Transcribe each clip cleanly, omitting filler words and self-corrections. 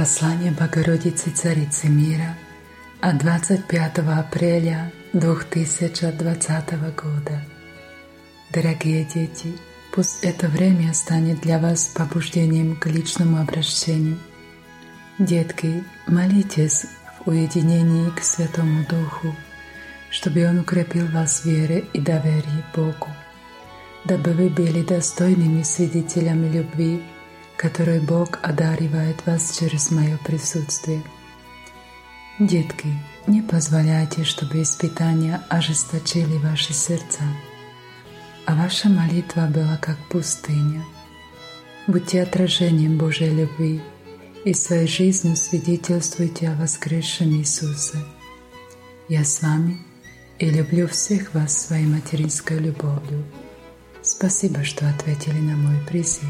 Послание Богородицы Царицы Мира от 25 апреля 2020 года. Дорогие дети, пусть это время станет для вас побуждением к личному обращению. Детки, молитесь в уединении к Святому Духу, чтобы Он укрепил вас в вере и доверии Богу, дабы вы были достойными свидетелями любви, которой Бог одаривает вас через мое присутствие. Детки, не позволяйте, чтобы испытания ожесточили ваши сердца, а ваша молитва была как пустыня. Будьте отражением Божьей любви и своей жизнью свидетельствуйте о воскресшем Иисусе. Я с вами и люблю всех вас своей материнской любовью. Спасибо, что ответили на мой призыв.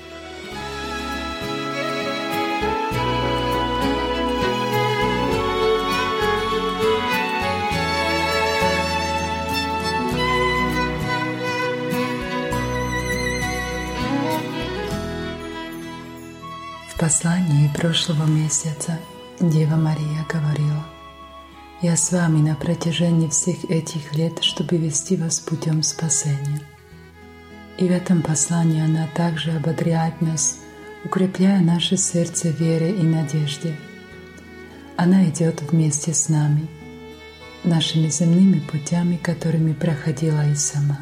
В послании прошлого месяца Дева Мария говорила: «Я с вами на протяжении всех этих лет, чтобы вести вас путем спасения». И в этом послании она также ободряет нас, укрепляя наше сердце вере и надежде. Она идет вместе с нами, нашими земными путями, которыми проходила и сама.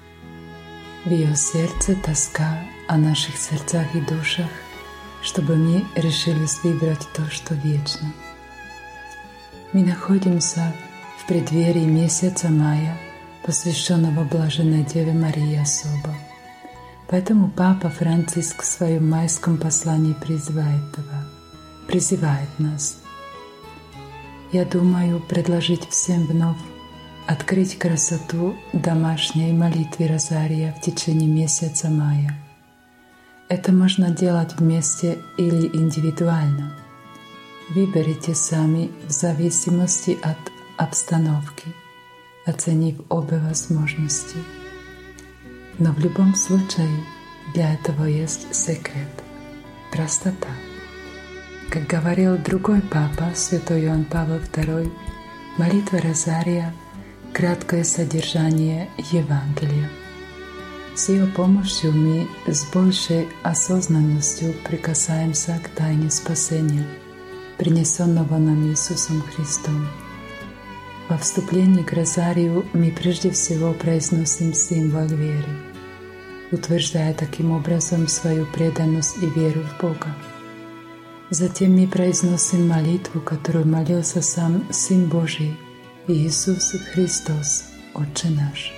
В ее сердце тоска о наших сердцах и душах, чтобы мы решились выбрать то, что вечно. Мы находимся в преддверии месяца мая, посвященного Блаженной Деве Марии особо. Поэтому Папа Франциск в своем майском послании призывает нас. Я думаю предложить всем вновь открыть красоту домашней молитвы Розария в течение месяца мая. Это можно делать вместе или индивидуально. Выберите сами в зависимости от обстановки, оценив обе возможности. Но в любом случае для этого есть секрет – простота. Как говорил другой папа, святой Иоанн Павел II, молитва Розария – краткое содержание Евангелия. С ее помощью мы с большей осознанностью прикасаемся к тайне спасения, принесенного нам Иисусом Христом. Во вступлении к Розарию мы прежде всего произносим символ веры, утверждая таким образом свою преданность и веру в Бога. Затем мы произносим молитву, которую молился сам Сын Божий, Иисус Христос, Отче наш.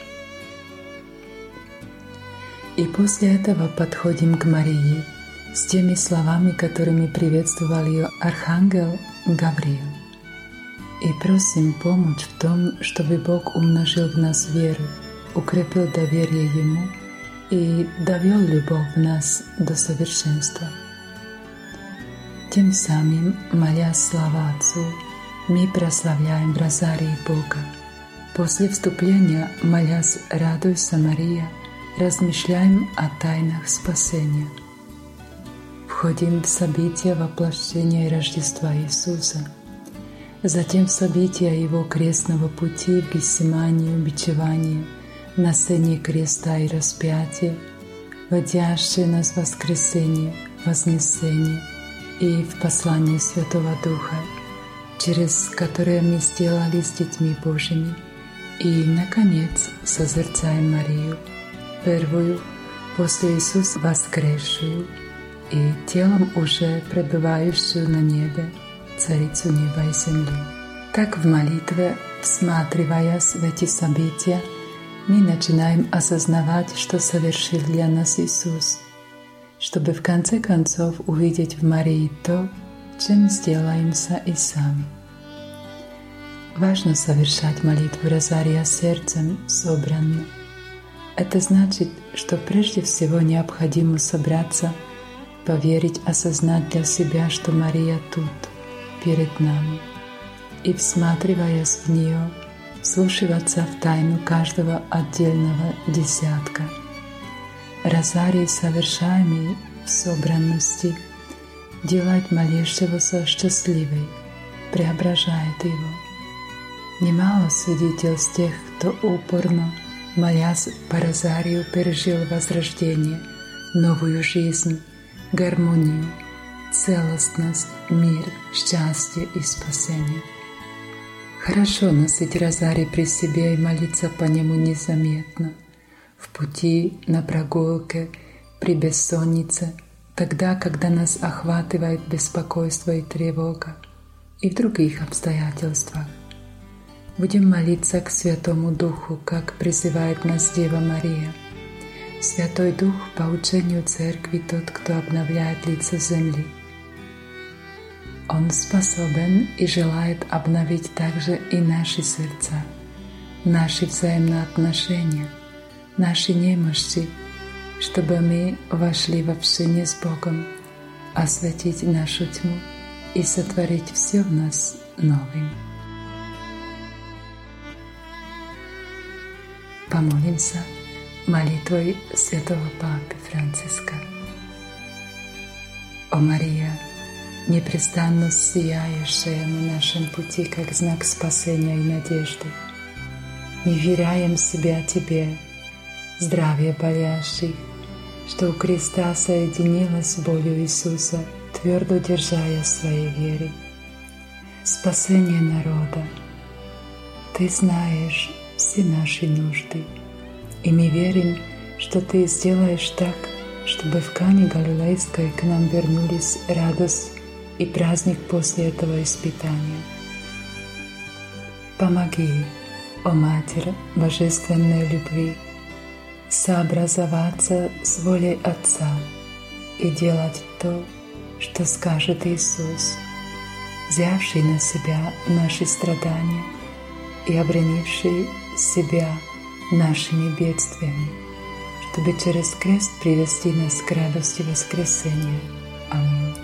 И после этого подходим к Марии с теми словами, которыми приветствовал ее архангел Гавриил. И просим помочь в том, чтобы Бог умножил в нас веру, укрепил доверие Ему и довел любовь в нас до совершенства. Тем самым, моля слава Отцу, мы прославляем в Розарии Бога. После вступления, молясь «Радуйся, Мария», размышляем о тайнах спасения. Входим в события воплощения и Рождества Иисуса, затем в события Его крестного пути в Гефсимании, бичевании, носении креста и распятия, водящие нас в воскресение, вознесение и в послание Святого Духа, через которое мы сделались детьми Божьими, и, наконец, созерцаем Марию, первую после Иисуса воскресшую и телом уже пребывающую на небе, Царицу неба и земли. Так в молитве, всматриваясь в эти события, мы начинаем осознавать, что совершил для нас Иисус, чтобы в конце концов увидеть в Марии то, чем сделаемся и сами. Важно совершать молитву Розария сердцем собранно. Это значит, что прежде всего необходимо собраться, поверить, осознать для себя, что Мария тут, перед нами, и, всматриваясь в нее, вслушиваться в тайну каждого отдельного десятка. Розарий, совершаемый в собранности, делает молящегося счастливым, преображает его. Немало свидетельств тех, кто упорно, молясь по розарию, пережил возрождение, новую жизнь, гармонию, целостность, мир, счастье и спасение. Хорошо носить розарий при себе и молиться по нему незаметно, в пути, на прогулке, при бессоннице, тогда, когда нас охватывает беспокойство и тревога, и в других обстоятельствах. Будем молиться к Святому Духу, как призывает нас Дева Мария. Святой Дух по учению Церкви тот, кто обновляет лицо земли. Он способен и желает обновить также и наши сердца, наши взаимоотношения, наши немощи, чтобы мы вошли в общение с Богом, осветить нашу тьму и сотворить все в нас новым. Помолимся молитвой святого Папы Франциска. О Мария, непрестанно сияющая на нашем пути, как знак спасения и надежды, мы вверяем себя Тебе, здравие болящих, что у креста соединилась с болью Иисуса, твердо держая своей веры. Спасение народа. Ты знаешь все наши нужды, и мы верим, что Ты сделаешь так, чтобы в Кане Галилейской к нам вернулись радость и праздник после этого испытания. Помоги, о Матерь Божественной любви, сообразоваться с волей Отца и делать то, что скажет Иисус, взявший на себя наши страдания и обременивший себя нашими бедствиями, чтобы через крест привести нас к радости воскресения. Аминь.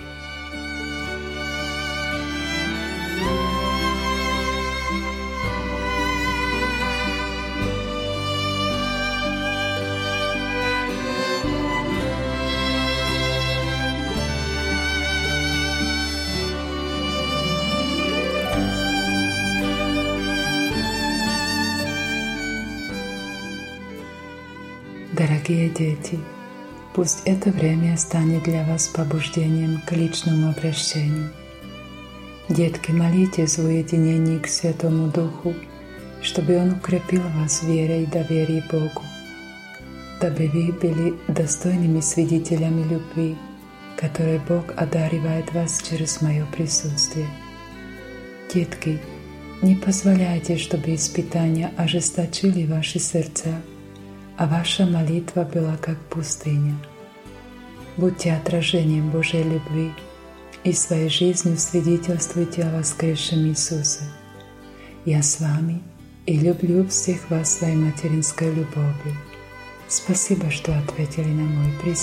Дорогие дети, пусть это время станет для вас побуждением к личному обращению. Детки, молитесь в уединении к Святому Духу, чтобы Он укрепил вас в вере и доверии Богу, дабы вы были достойными свидетелями любви, которой Бог одаривает вас через мое присутствие. Детки, не позволяйте, чтобы испытания ожесточили ваши сердца, а ваша молитва была как пустыня. Будьте отражением Божьей любви и своей жизнью свидетельствуйте о воскресшем Иисусе. Я с вами и люблю всех вас своей материнской любовью. Спасибо, что ответили на мой призыв.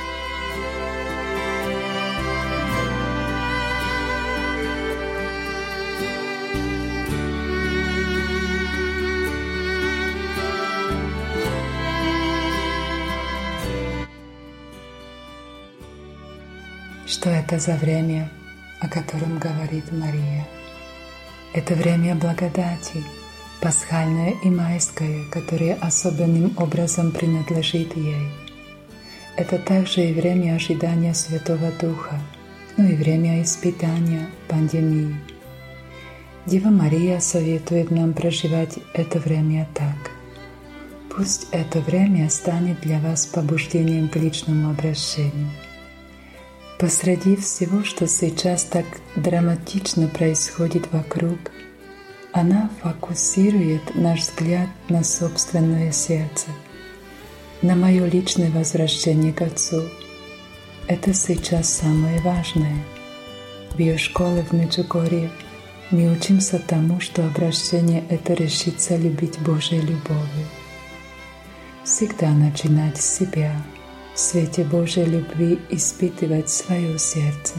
Что это за время, о котором говорит Мария? Это время благодати, пасхальное и майское, которое особенным образом принадлежит ей. Это также и время ожидания Святого Духа, но и время испытания, пандемии. Дева Мария советует нам проживать это время так. Пусть это время станет для вас побуждением к личному обращению. Посреди всего, что сейчас так драматично происходит вокруг, она фокусирует наш взгляд на собственное сердце, на мое личное возвращение к Отцу. Это сейчас самое важное. В ее школе в Меджугорье мы учимся тому, что обращение — это решиться любить Божьей любовью. Всегда начинать с себя, в свете Божьей любви испытывать свое сердце.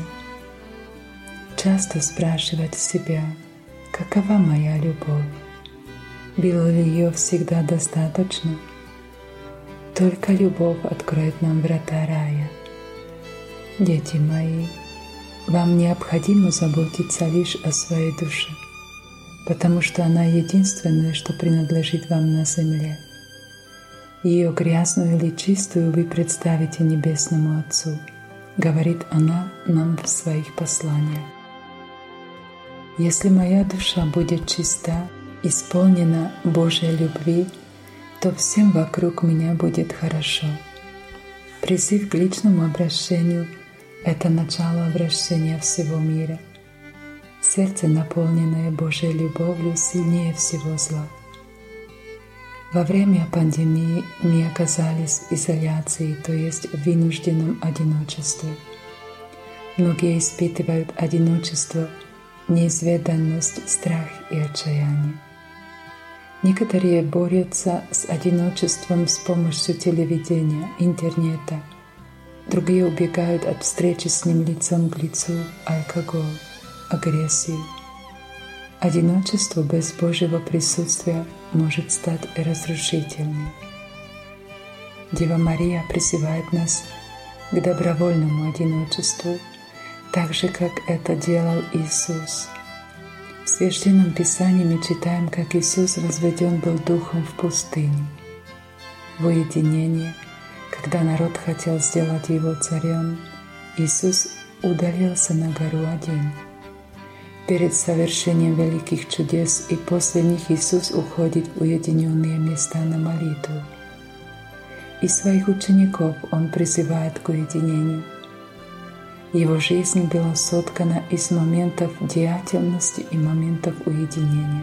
Часто спрашивать себя, какова моя любовь? Было ли ее всегда достаточно? Только любовь откроет нам врата рая. Дети мои, вам необходимо заботиться лишь о своей душе, потому что она единственное, что принадлежит вам на земле. Ее грязную или чистую вы представите Небесному Отцу, говорит она нам в своих посланиях. Если моя душа будет чиста, исполнена Божьей любви, то всем вокруг меня будет хорошо. Призыв к личному обращению — это начало обращения всего мира. Сердце, наполненное Божьей любовью, сильнее всего зла. Во время пандемии мы оказались в изоляции, то есть в вынужденном одиночестве. Многие испытывают одиночество, неизведанность, страх и отчаяние. Некоторые борются с одиночеством с помощью телевидения, интернета. Другие убегают от встречи с ним лицом к лицу, алкоголь, агрессию. Одиночество без Божьего присутствия может стать разрушительным. Дева Мария призывает нас к добровольному одиночеству, так же, как это делал Иисус. В Священном Писании мы читаем, как Иисус возведен был духом в пустыне, в уединении. Когда народ хотел сделать его царем, Иисус удалился на гору один. Перед совершением великих чудес и после них Иисус уходит в уединенные места на молитву. И своих учеников Он призывает к уединению. Его жизнь была соткана из моментов деятельности и моментов уединения.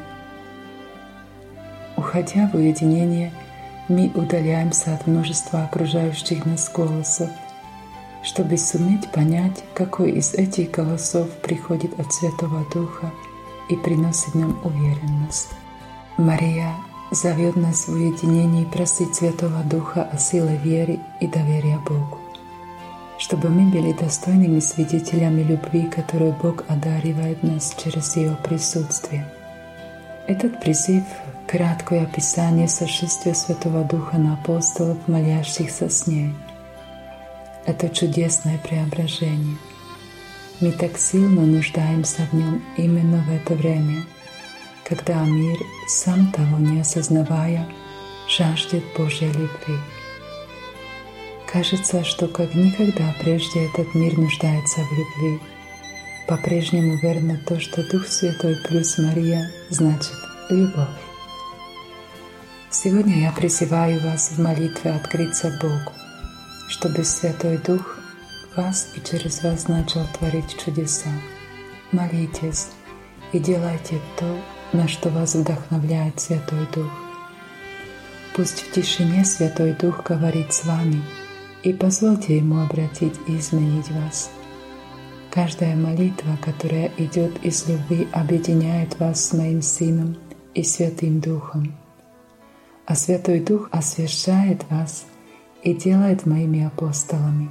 Уходя в уединение, мы удаляемся от множества окружающих нас голосов, чтобы суметь понять, какой из этих голосов приходит от Святого Духа и приносит нам уверенность. Мария зовет нас в уединении просить Святого Духа о силе веры и доверия Богу, чтобы мы были достойными свидетелями любви, которую Бог одаривает нас через Ее присутствие. Этот призыв — краткое описание сошествия Святого Духа на апостолов, молящихся с ней. Это чудесное преображение. Мы так сильно нуждаемся в нем именно в это время, когда мир, сам того не осознавая, жаждет Божьей любви. Кажется, что как никогда прежде этот мир нуждается в любви. По-прежнему верно то, что Дух Святой плюс Мария значит любовь. Сегодня я призываю вас в молитве открыться Богу, чтобы Святой Дух вас и через вас начал творить чудеса. Молитесь и делайте то, на что вас вдохновляет Святой Дух. Пусть в тишине Святой Дух говорит с вами, и позвольте Ему обратить и изменить вас. Каждая молитва, которая идет из любви, объединяет вас с Моим Сыном и Святым Духом. А Святой Дух освящает вас и делает моими апостолами,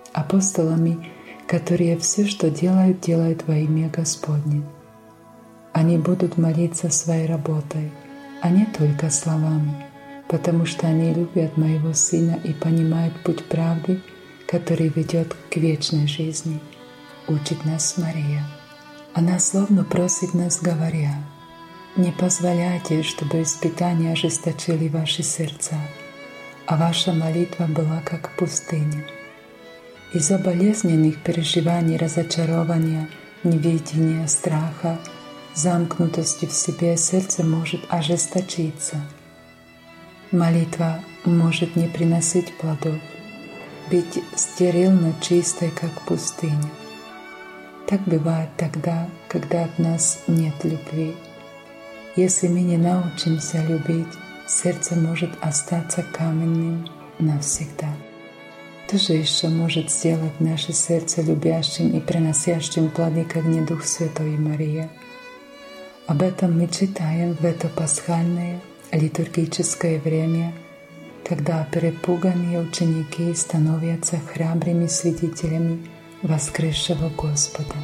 которые все, что делают, делают во имя Господне. Они будут молиться своей работой, а не только словами, потому что они любят Моего Сына и понимают путь правды, который ведет к вечной жизни. Учит нас Мария. Она словно просит нас, говоря: «Не позволяйте, чтобы испытания ожесточили ваши сердца, а ваша молитва была как пустыня». Из-за болезненных переживаний, разочарования, неведения, страха, замкнутости в себе сердце может ожесточиться. Молитва может не приносить плодов, быть стерильно чистой, как пустыня. Так бывает тогда, когда от нас нет любви. Если мы не научимся любить, сердце может остаться каменным навсегда. Кто же еще может сделать наше сердце любящим и приносящим плоды, как не Дух Святой и Мария? Об этом мы читаем в это пасхальное литургическое время, когда перепуганные ученики становятся храбрыми свидетелями воскресшего Господа.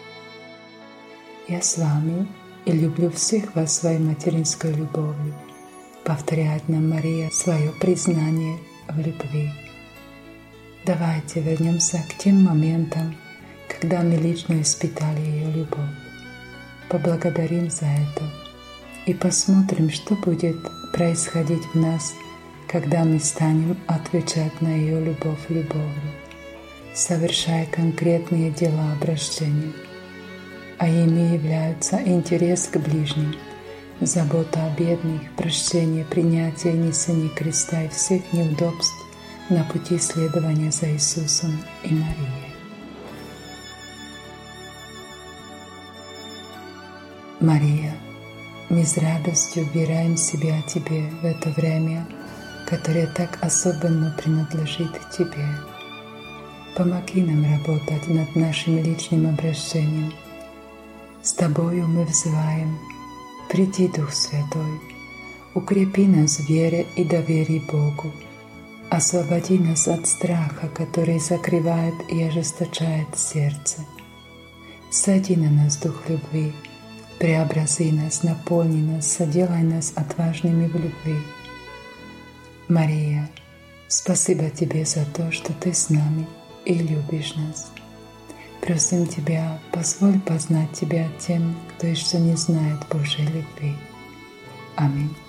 Я с вами и люблю всех вас своей материнской любовью, повторяет нам Мария свое признание в любви. Давайте вернемся к тем моментам, когда мы лично испытали ее любовь. Поблагодарим за это и посмотрим, что будет происходить в нас, когда мы станем отвечать на ее любовь любовью, совершая конкретные дела обращения, а ими являются интерес к ближним, забота о бедных, прощение, принятие и несение креста и всех неудобств на пути следования за Иисусом и Марией. Мария, мы с радостью убираем себя о Тебе в это время, которое так особенно принадлежит Тебе. Помоги нам работать над нашим личным обращением. С Тобою мы взываем: приди, Дух Святой, укрепи нас в вере и доверии Богу, освободи нас от страха, который закрывает и ожесточает сердце. Сади на нас Дух любви, преобрази нас, наполни нас, соделай нас отважными в любви. Мария, спасибо Тебе за то, что Ты с нами и любишь нас. Просим Тебя, позволь познать Тебя тем, кто еще не знает Божьей любви. Аминь.